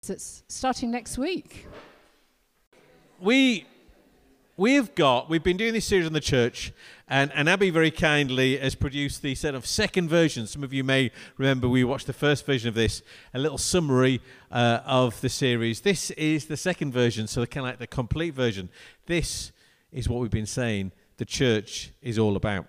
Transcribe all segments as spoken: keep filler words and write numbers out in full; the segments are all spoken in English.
It's starting next week. We, we've got, we've been doing this series on the church, and, and Abby very kindly has produced the set of second version. Some of you may remember we watched the first version of this, a little summary uh, of the series. This is the second version, so kind of like the complete version. This is what we've been saying the church is all about.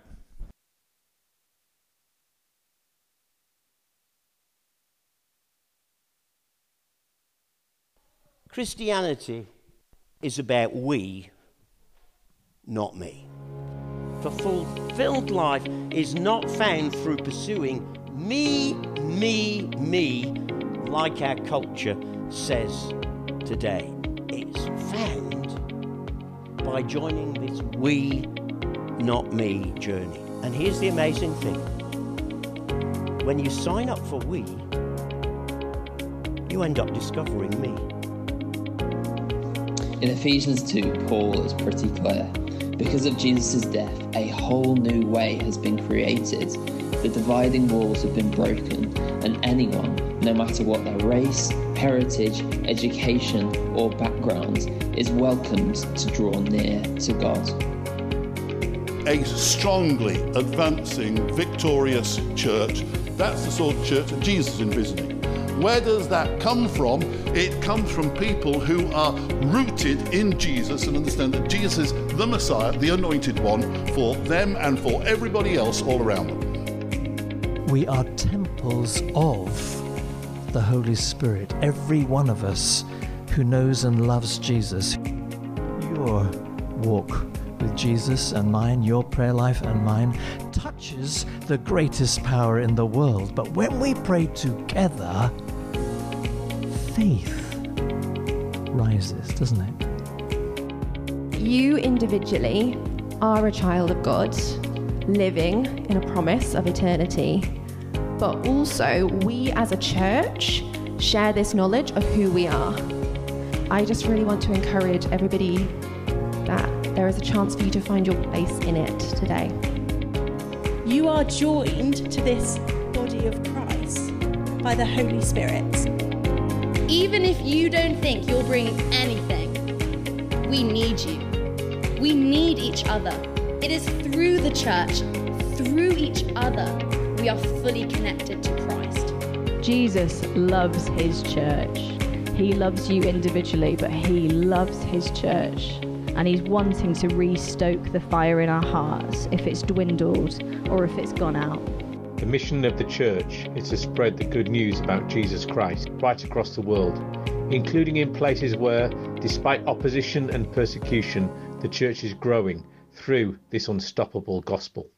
Christianity is about we, not me. For fulfilled life is not found through pursuing me, me, me, like our culture says today. It's found by joining this we, not me journey. And here's the amazing thing. When you sign up for we, you end up discovering me. In Ephesians two, Paul is pretty clear. Because of Jesus' death, a whole new way has been created. The dividing walls have been broken, and anyone, no matter what their race, heritage, education, or background, is welcomed to draw near to God. A strongly advancing, victorious church. That's the sort of church that Jesus is envisioning. Where does that come from? It comes from people who are rooted in Jesus and understand that Jesus is the Messiah, the anointed one, for them and for everybody else all around them. We are temples of the Holy Spirit. Every one of us who knows and loves Jesus. Your walk with Jesus and mine, your prayer life and mine, touches the greatest power in the world. But when we pray together, faith rises, doesn't it? You individually are a child of God, living in a promise of eternity. But also, we as a church share this knowledge of who we are. I just really want to encourage everybody that there is a chance for you to find your place in it today. You are joined to this body of Christ by the Holy Spirit. Even if you don't think you're bringing anything, we need you. We need each other. It is through the church, through each other, we are fully connected to Christ. Jesus loves his church. He loves you individually, but he loves his church. And he's wanting to re-stoke the fire in our hearts if it's dwindled or if it's gone out. The mission of the church is to spread the good news about Jesus Christ right across the world, including in places where, despite opposition and persecution, the church is growing through this unstoppable gospel.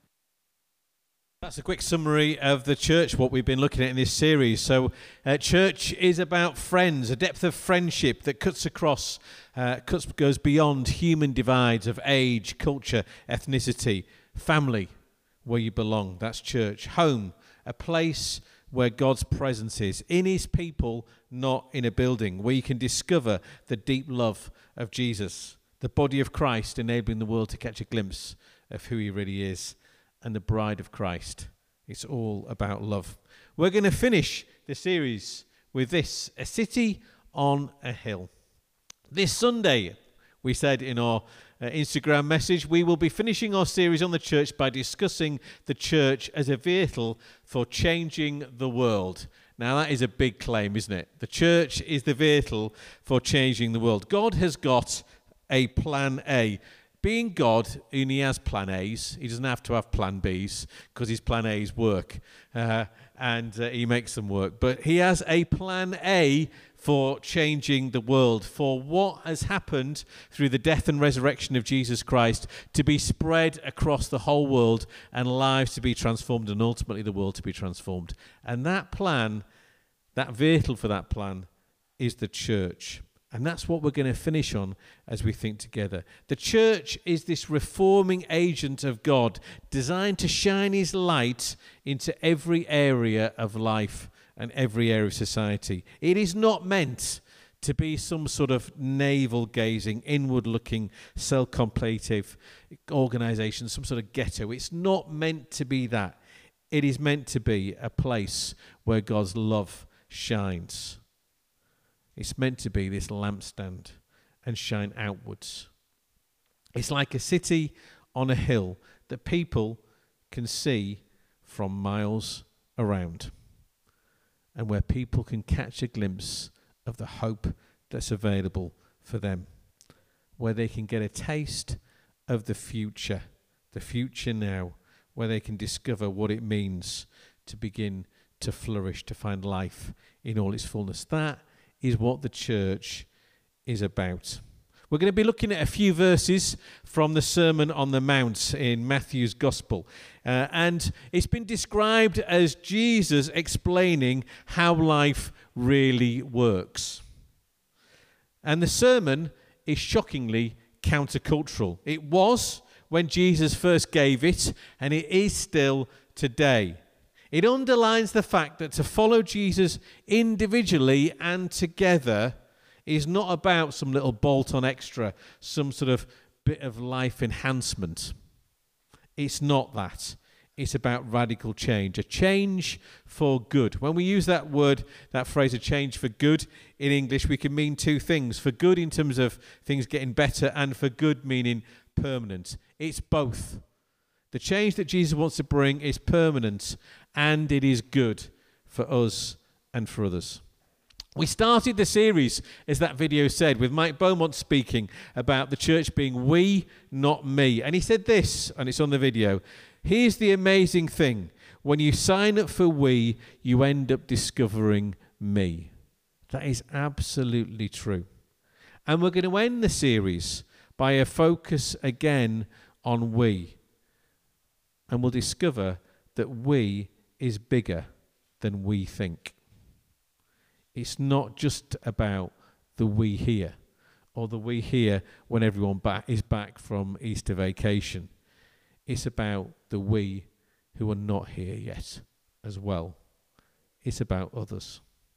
That's a quick summary of the church, what we've been looking at in this series. So uh, church is about friends, a depth of friendship that cuts across, uh, cuts, goes beyond human divides of age, culture, ethnicity, family, where you belong. That's church. Home, a place where God's presence is, in his people, not in a building, where you can discover the deep love of Jesus, the body of Christ, enabling the world to catch a glimpse of who he really is, and the bride of Christ. It's all about love. We're going to finish the series with this, a city on a hill. This Sunday, we said in our uh, Instagram message, we will be finishing our series on the church by discussing the church as a vehicle for changing the world. Now, that is a big claim, isn't it? The church is the vehicle for changing the world. God has got a plan A. Being God, and he has plan A's, he doesn't have to have plan B's, because his plan A's work, uh, and uh, he makes them work. But he has a plan A for changing the world, for what has happened through the death and resurrection of Jesus Christ to be spread across the whole world, and lives to be transformed, and ultimately the world to be transformed. And that plan, that vehicle for that plan, is the church. And that's what we're going to finish on as we think together. The church is this reforming agent of God, designed to shine his light into every area of life and every area of society. It is not meant to be some sort of navel-gazing, inward-looking, self-contemplative organisation, some sort of ghetto. It's not meant to be that. It is meant to be a place where God's love shines. It's meant to be this lampstand and shine outwards. It's like a city on a hill that people can see from miles around, and where people can catch a glimpse of the hope that's available for them, where they can get a taste of the future, the future now, where they can discover what it means to begin to flourish, to find life in all its fullness. That is what the church is about. We're going to be looking at a few verses from the Sermon on the Mount in Matthew's Gospel. Uh, and it's been described as Jesus explaining how life really works. And the sermon is shockingly countercultural. It was when Jesus first gave it, and it is still today. It underlines the fact that to follow Jesus individually and together is not about some little bolt-on extra, some sort of bit of life enhancement. It's not that. It's about radical change, a change for good. When we use that word, that phrase, a change for good, in English, we can mean two things. For good in terms of things getting better, and for good meaning permanent. It's both. The change that Jesus wants to bring is permanent, and it is good for us and for others. We started the series, as that video said, with Mike Beaumont speaking about the church being we, not me. And he said this, and it's on the video. Here's the amazing thing. When you sign up for we, you end up discovering me. That is absolutely true. And we're going to end the series by a focus again on we. And we'll discover that we is bigger than we think. It's not just about the we here, or the we here when everyone back is back from Easter vacation. It's about the we who are not here yet as well. It's about others.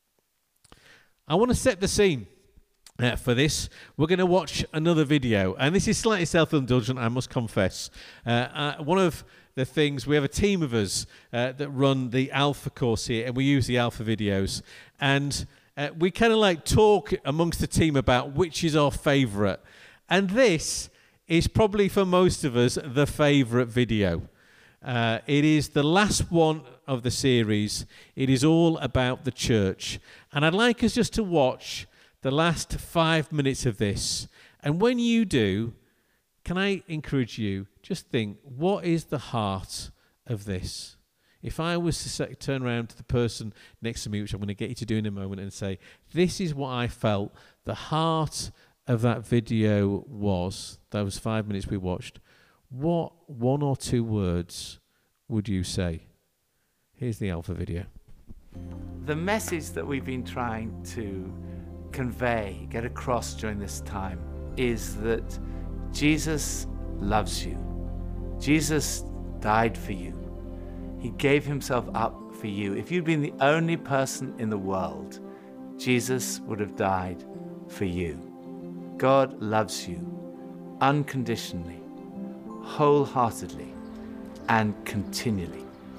I want to set the scene uh, for this. We're going to watch another video, and this is slightly self-indulgent, I must confess. Uh, uh, one of the things, we have a team of us uh, that run the Alpha course here, and we use the Alpha videos, and uh, we kind of like talk amongst the team about which is our favourite. And this is probably for most of us the favourite video. Uh, it is the last one of the series. It is all about the church. And I'd like us just to watch the last five minutes of this. And when you do, can I encourage you, just think, what is the heart of this? If I was to say, turn around to the person next to me, which I'm going to get you to do in a moment, and say, this is what I felt the heart of that video was, those five minutes we watched, what one or two words would you say? Here's the Alpha video. The message that we've been trying to convey, get across during this time, is that Jesus loves you. Jesus died for you. He gave himself up for you. If you'd been the only person in the world, Jesus would have died for you. God loves you unconditionally, wholeheartedly, and continually.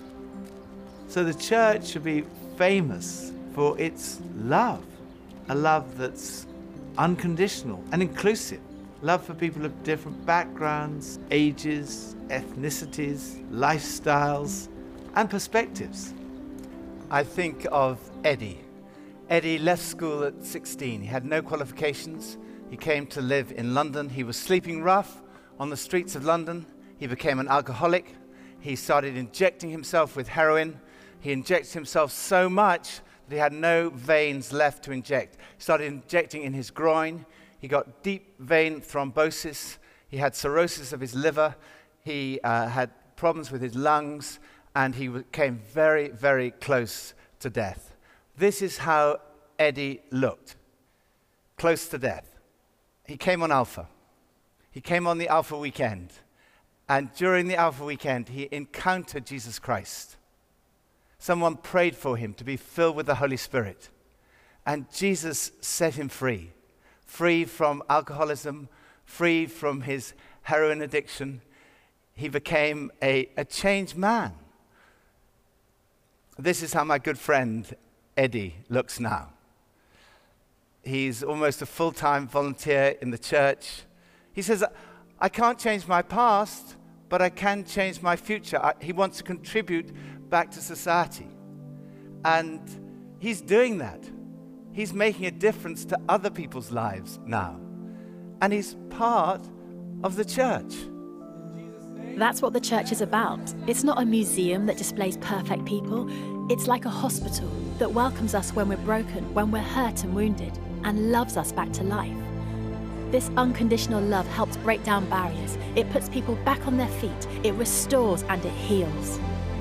So the church should be famous for its love, a love that's unconditional and inclusive. Love for people of different backgrounds, ages, ethnicities, lifestyles, and perspectives. I think of Eddie. Eddie left school at sixteen. He had no qualifications. He came to live in London. He was sleeping rough on the streets of London. He became an alcoholic. He started injecting himself with heroin. He injected himself so much that he had no veins left to inject. He started injecting in his groin. He got deep vein thrombosis. He had cirrhosis of his liver. He uh, had problems with his lungs, and he came very, very close to death. This is how Eddie looked, close to death. He came on Alpha. He came on the Alpha weekend. And during the Alpha weekend, he encountered Jesus Christ. Someone prayed for him to be filled with the Holy Spirit. And Jesus set him free. Free from alcoholism, free from his heroin addiction. He became a, a changed man. This is how my good friend Eddie looks now. He's almost a full-time volunteer in the church. He says, I can't change my past, but I can change my future. I, he wants to contribute back to society. And he's doing that. He's making a difference to other people's lives now. And he's part of the church. That's what the church is about. It's not a museum that displays perfect people. It's like a hospital that welcomes us when we're broken, when we're hurt and wounded, and loves us back to life. This unconditional love helps break down barriers. It puts people back on their feet. It restores and it heals.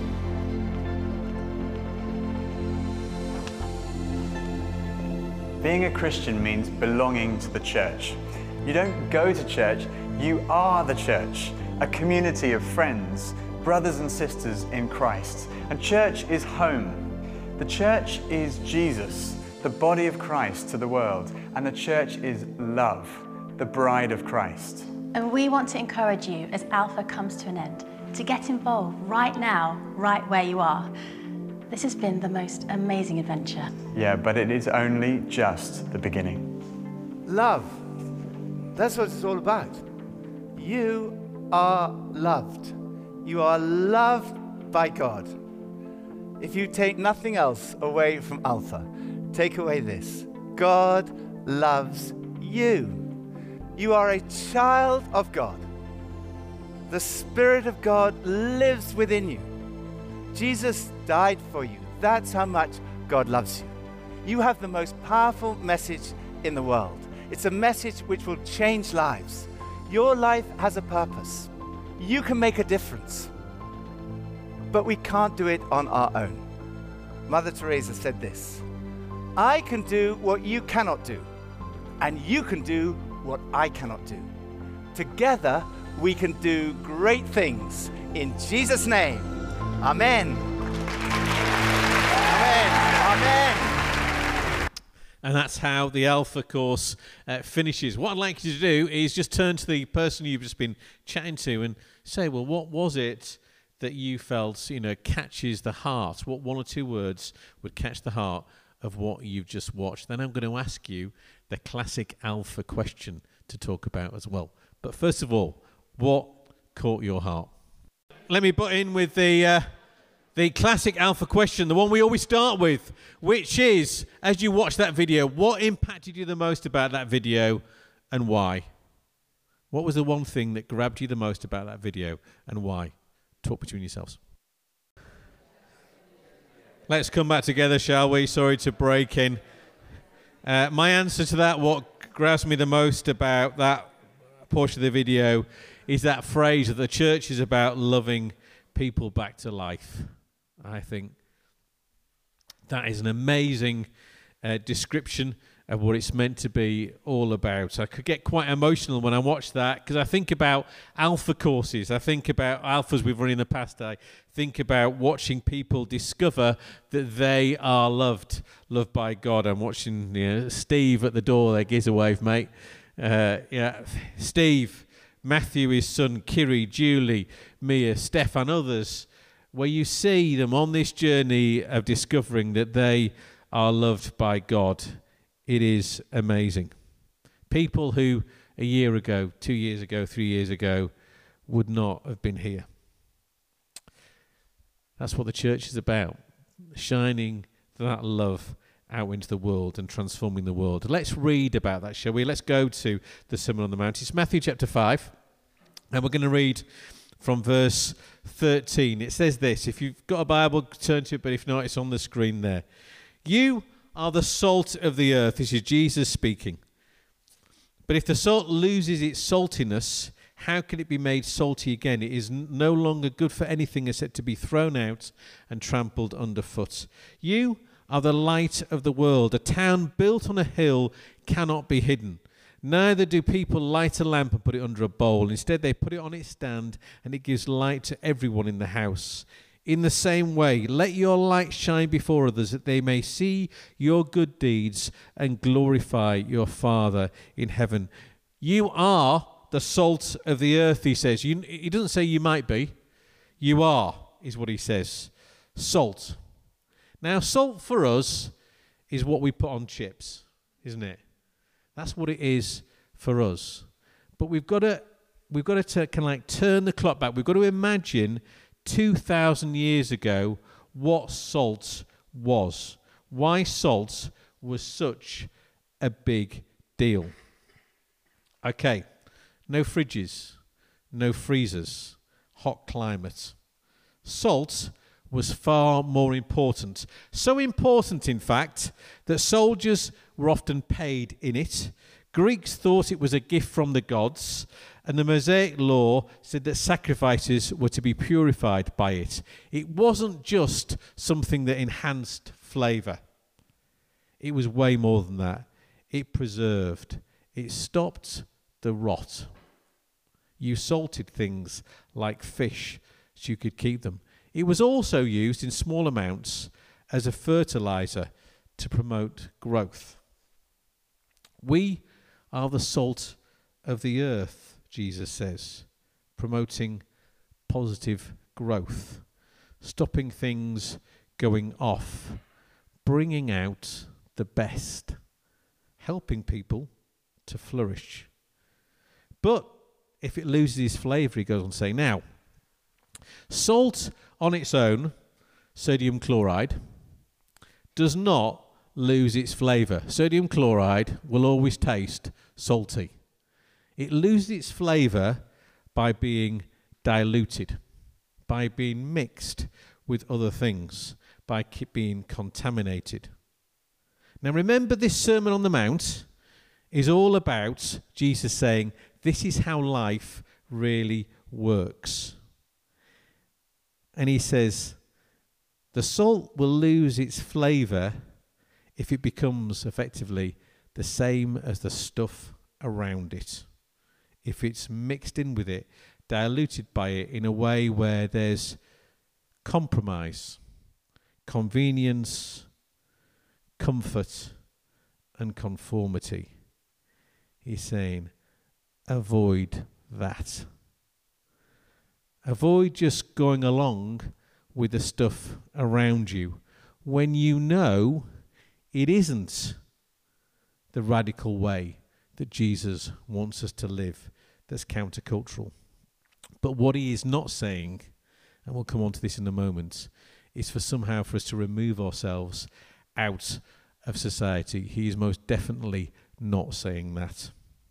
Being a Christian means belonging to the church. You don't go to church, you are the church, a community of friends, brothers and sisters in Christ. And church is home. The church is Jesus, the body of Christ to the world, and the church is love, the bride of Christ. And we want to encourage you as Alpha comes to an end to get involved right now, right where you are. This has been the most amazing adventure. Yeah, but it is only just the beginning. Love. That's what it's all about. You are loved. You are loved by God. If you take nothing else away from Alpha, take away this. God loves you. You are a child of God. The Spirit of God lives within you. Jesus died for you. That's how much God loves you. You have the most powerful message in the world. It's a message which will change lives. Your life has a purpose. You can make a difference. But we can't do it on our own. Mother Teresa said this, I can do what you cannot do, and you can do what I cannot do. Together, we can do great things. In Jesus' name, amen. Amen. Amen. And that's how the Alpha course uh, finishes. What I'd like you to do is just turn to the person you've just been chatting to and say, well, what was it that you felt, you know, catches the heart? What one or two words would catch the heart of what you've just watched? Then I'm going to ask you the classic Alpha question to talk about as well. But first of all, what caught your heart? Let me butt in with the uh, the classic Alpha question, the one we always start with, which is, as you watch that video, what impacted you the most about that video and why? What was the one thing that grabbed you the most about that video and why? Talk between yourselves. Let's come back together, shall we? Sorry to break in. Uh, my answer to that, what grabs me the most about that portion of the video, is that phrase that the church is about loving people back to life. I think that is an amazing uh, description of what it's meant to be all about. I could get quite emotional when I watch that because I think about Alpha courses. I think about Alphas we've run in the past. I think about watching people discover that they are loved, loved by God. I'm watching you know, Steve at the door there. Gives a wave, mate. Uh, yeah, Steve, Matthew, his son, Kiri, Julie, Mia, Stefan, others, where you see them on this journey of discovering that they are loved by God. It is amazing. People who a year ago, two years ago, three years ago would not have been here. That's what the church is about, shining that love out into the world and transforming the world. Let's read about that, shall we? Let's go to the Sermon on the Mount. It's Matthew chapter five, and we're going to read from verse thirteen. It says this. If you've got a Bible, turn to it, but if not, it's on the screen there. You are the salt of the earth. This is Jesus speaking. But if the salt loses its saltiness, how can it be made salty again? It is n- no longer good for anything except to be thrown out and trampled underfoot. You are the light of the world. A town built on a hill cannot be hidden. Neither do people light a lamp and put it under a bowl. Instead, they put it on its stand, and it gives light to everyone in the house. In the same way, let your light shine before others, that they may see your good deeds and glorify your Father in heaven. You are the salt of the earth, he says. You, he doesn't say you might be. You are, is what he says. Salt. Now, salt for us is what we put on chips, isn't it? That's what it is for us. But we've got to we've got to t- kind of like turn the clock back. We've got to imagine two thousand years ago what salt was. Why salt was such a big deal. Okay, no fridges, no freezers, hot climate. Salt was far more important. So important, in fact, that soldiers were often paid in it. Greeks thought it was a gift from the gods, and the Mosaic law said that sacrifices were to be purified by it. It wasn't just something that enhanced flavour. It was way more than that. It preserved. It stopped the rot. You salted things like fish so you could keep them. It was also used in small amounts as a fertilizer to promote growth. We are the salt of the earth, Jesus says, promoting positive growth, stopping things going off, bringing out the best, helping people to flourish. But if it loses its flavour, he goes on to say, now, salt on its own, sodium chloride, does not lose its flavour. Sodium chloride will always taste salty. It loses its flavour by being diluted, by being mixed with other things, by being contaminated. Now remember, this Sermon on the Mount is all about Jesus saying, this is how life really works. And he says, the salt will lose its flavour if it becomes effectively the same as the stuff around it. If it's mixed in with it, diluted by it in a way where there's compromise, convenience, comfort, and conformity. He's saying, avoid that. Avoid just going along with the stuff around you when you know it isn't the radical way that Jesus wants us to live that's countercultural. But what he is not saying, and we'll come on to this in a moment, is for somehow for us to remove ourselves out of society. He is most definitely not saying that.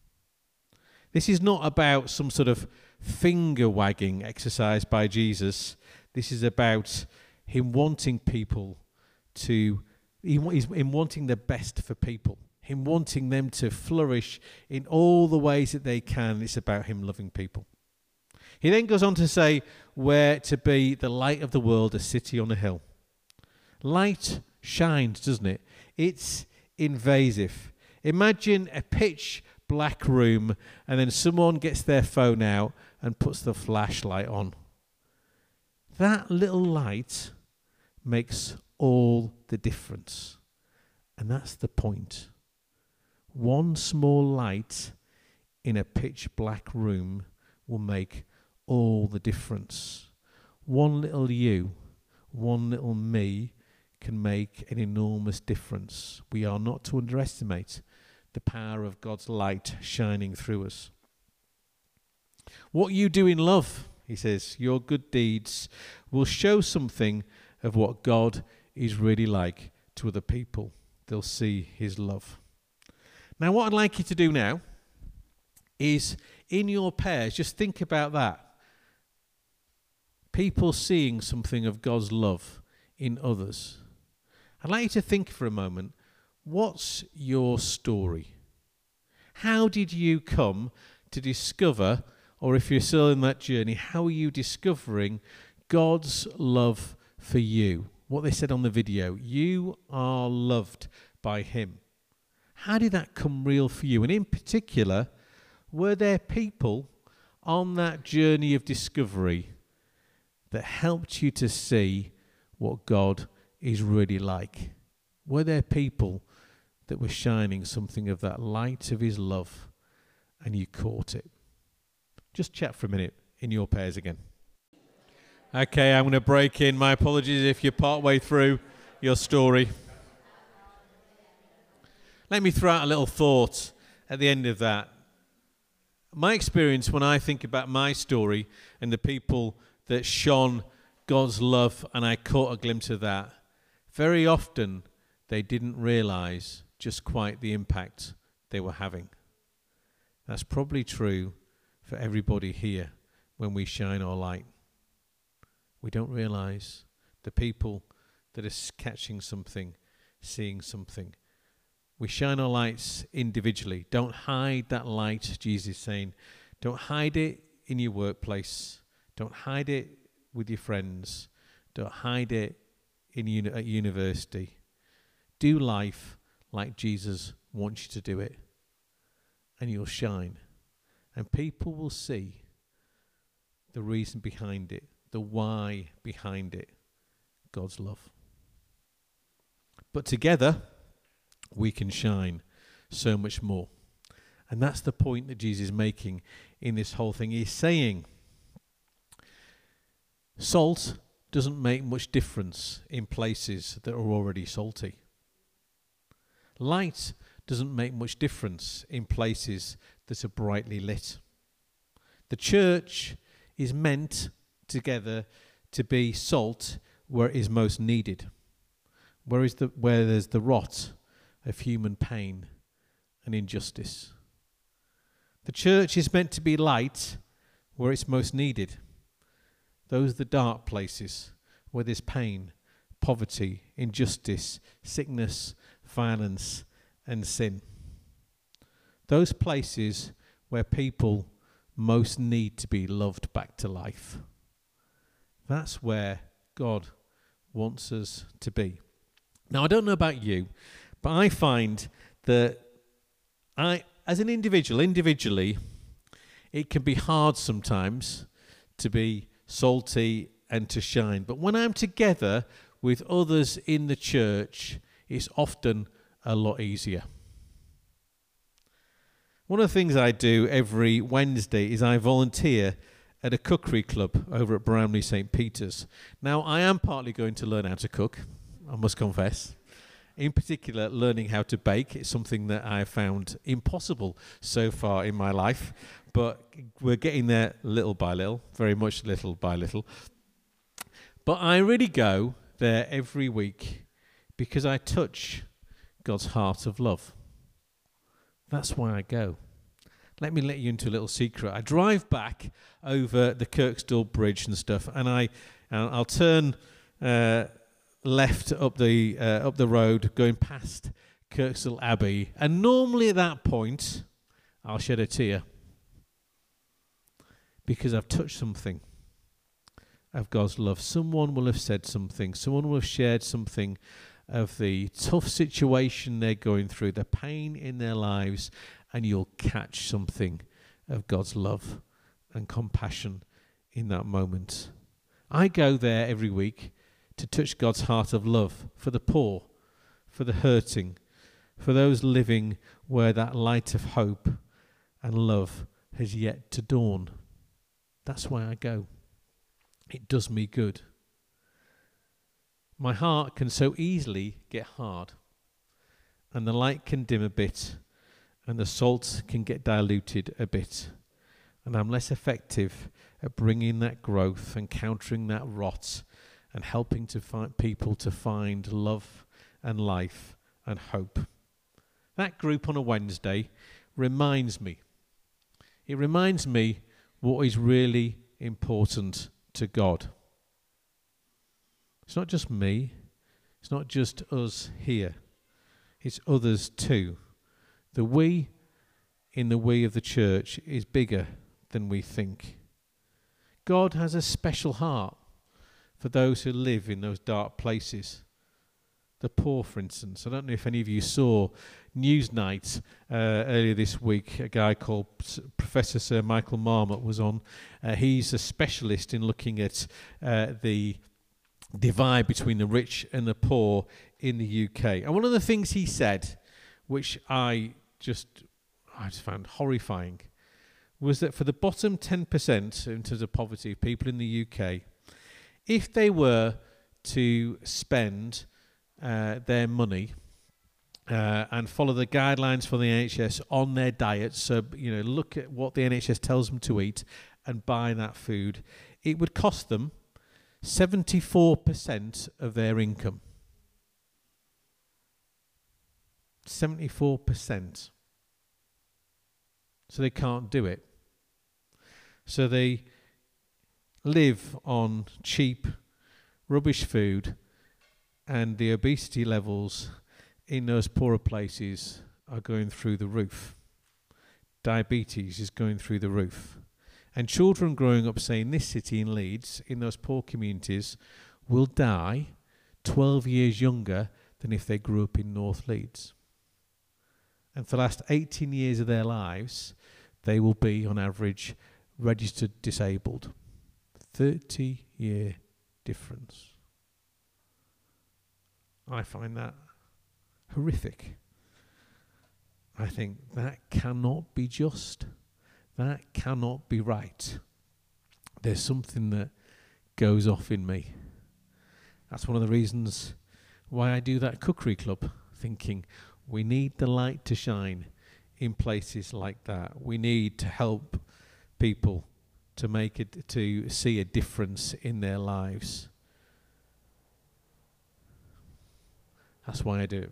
This is not about some sort of finger-wagging exercise by Jesus. This is about him wanting people to, he's in wanting the best for people, him wanting them to flourish in all the ways that they can. It's about him loving people. He then goes on to say, we're to be the light of the world, a city on a hill. Light shines, doesn't it? It's invasive. Imagine a pitch black room and then someone gets their phone out and puts the flashlight on. That little light makes all the difference. And that's the point. One small light in a pitch black room will make all the difference. One little you, one little me can make an enormous difference. We are not to underestimate the power of God's light shining through us. What you do in love, he says, your good deeds will show something of what God is really like to other people. They'll see his love. Now, what I'd like you to do now is, in your pairs, just think about that. People seeing something of God's love in others. I'd like you to think for a moment, what's your story? How did you come to discover, or if you're still in that journey, how are you discovering God's love for you? What they said on the video, you are loved by him. How did that come real for you? And in particular, were there people on that journey of discovery that helped you to see what God is really like? Were there people that were shining something of that light of his love and you caught it? Just chat for a minute in your pairs again. Okay, I'm going to break in. My apologies if you're part way through your story. Let me throw out a little thought at the end of that, my experience when I think about my story and the people that shone God's love, and I caught a glimpse of that, very often they didn't realize just quite the impact they were having. That's probably true for everybody here when we shine our light. We don't realize the people that are catching something, seeing something. We shine our lights individually. Don't hide that light, Jesus is saying. Don't hide it in your workplace. Don't hide it with your friends. Don't hide it in uni- at university. Do life like Jesus wants you to do it, and you'll shine. And people will see the reason behind it, the why behind it, God's love. But together, we can shine so much more. And that's the point that Jesus is making in this whole thing. He's saying, salt doesn't make much difference in places that are already salty. Light doesn't make much difference in places that are brightly lit. The church is meant together to be salt where it is most needed, where, is the, where there's the rot of human pain and injustice. The church is meant to be light where it's most needed. Those are the dark places where there's pain, poverty, injustice, sickness, violence, and sin. Those places where people most need to be loved back to life. That's where God wants us to be. Now, I don't know about you, but I find that I, as an individual, individually, it can be hard sometimes to be salty and to shine. But when I'm together with others in the church, it's often a lot easier. One of the things I do every Wednesday is I volunteer at a cookery club over at Bramley Saint Peter's. Now, I am partly going to learn how to cook, I must confess. In particular, learning how to bake is something that I have found impossible so far in my life, but we're getting there little by little, very much little by little. But I really go there every week because I touch God's heart of love. That's why I go. Let me let you into a little secret. I drive back over the Kirkstall Bridge and stuff, and I, and I'll turn uh, left up the uh, up the road, going past Kirkstall Abbey, and normally at that point, I'll shed a tear because I've touched something of God's love. Someone will have said something. Someone will have shared something of the tough situation they're going through, the pain in their lives, and you'll catch something of God's love and compassion in that moment. I go there every week to touch God's heart of love for the poor, for the hurting, for those living where that light of hope and love has yet to dawn. That's why I go. It does me good. My heart can so easily get hard, and the light can dim a bit, and the salt can get diluted a bit, and I'm less effective at bringing that growth and countering that rot and helping to find people to find love and life and hope. That group on a Wednesday reminds me. It reminds me what is really important to God. It's not just me. It's not just us here. It's others too. The we in the we of the church is bigger than we think. God has a special heart for those who live in those dark places. The poor, for instance. I don't know if any of you saw Newsnight uh, earlier this week. A guy called Professor Sir Michael Marmot was on. Uh, he's a specialist in looking at uh, the divide between the rich and the poor in the U K. And one of the things he said, which I just, I just found horrifying, was that for the bottom ten percent in terms of poverty of people in the U K, if they were to spend uh, their money uh, and follow the guidelines for the N H S on their diet. So, you know, look at what the N H S tells them to eat and buy that food. It would cost them seventy-four percent of their income. seventy-four percent. So they can't do it. So they live on cheap, rubbish food, and the obesity levels in those poorer places are going through the roof. Diabetes is going through the roof. And children growing up, say, in this city, in Leeds, in those poor communities, will die twelve years younger than if they grew up in North Leeds. And for the last eighteen years of their lives, they will be, on average, registered disabled. thirty-year difference. I find that horrific. I think that cannot be just. That cannot be right. There's something that goes off in me. That's one of the reasons why I do that cookery club, thinking we need the light to shine in places like that. We need to help people to make it, to see a difference in their lives. That's why I do it.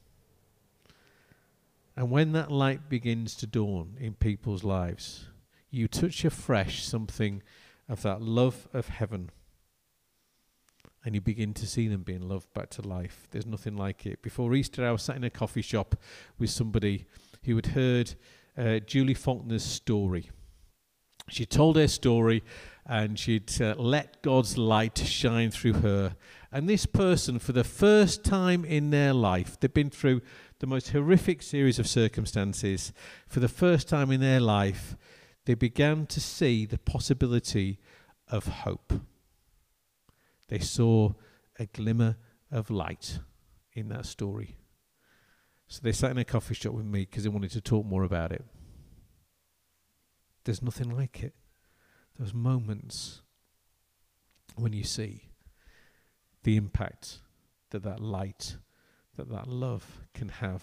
And when that light begins to dawn in people's lives, you touch afresh something of that love of heaven, and you begin to see them being loved back to life. There's nothing like it. Before Easter, I was sat in a coffee shop with somebody who had heard uh, Julie Faulkner's story. She told her story, and she'd uh, let God's light shine through her. And this person, for the first time in their life, they've been through the most horrific series of circumstances. For the first time in their life, they began to see the possibility of hope. They saw a glimmer of light in that story. So they sat in a coffee shop with me because they wanted to talk more about it. There's nothing like it. Those moments when you see the impact that that light, that that love can have.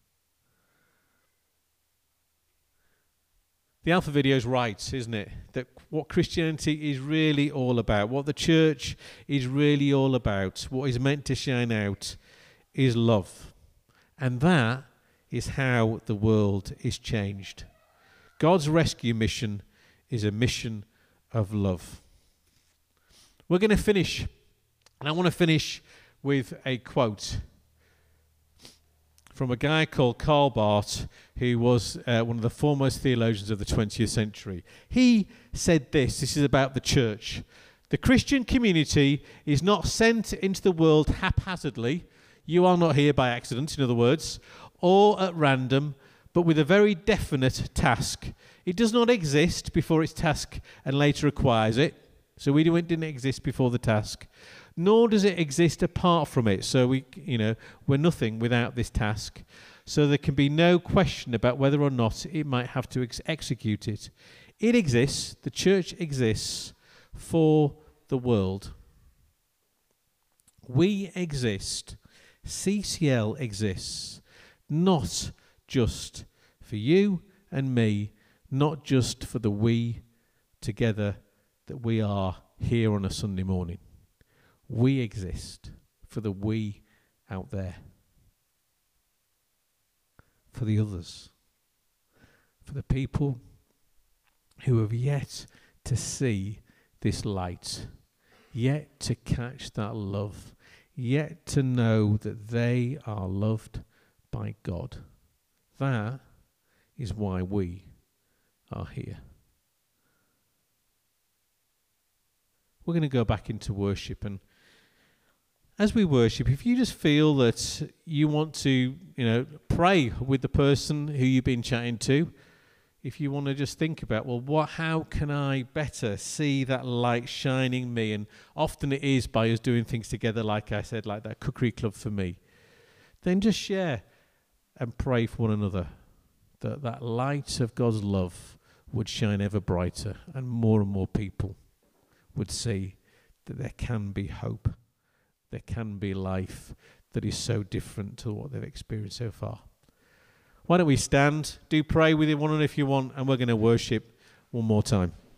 The Alpha video is right, isn't it? That what Christianity is really all about, what the church is really all about, what is meant to shine out is love. And that is how the world is changed. God's rescue mission is a mission of love. We're going to finish, and I want to finish with a quote from a guy called Karl Barth, who was uh, one of the foremost theologians of the twentieth century. He said this, this is about the church. The Christian community is not sent into the world haphazardly. You are not here by accident, in other words, or at random, but with a very definite task. It does not exist before its task and later acquires it. So we didn't exist before the task. Nor does it exist apart from it. So we, you know, we're nothing without this task. So there can be no question about whether or not it might have to ex- execute it. It exists, the church exists for the world. We exist, C C L exists, not just for you and me, not just for the we together that we are here on a Sunday morning. We exist for the we out there, for the others, for the people who have yet to see this light, yet to catch that love, yet to know that they are loved by God. That is why we are here. We're going to go back into worship, and as we worship, if you just feel that you want to, you know, pray with the person who you've been chatting to, if you want to just think about, well, what, how can I better see that light shining me? And often it is by us doing things together, like I said, like that cookery club for me. Then just share and pray for one another, that that light of God's love would shine ever brighter, and more and more people would see that there can be hope, there can be life, that is so different to what they've experienced so far. Why don't we stand? Do pray with one another if you want, and we're going to worship one more time.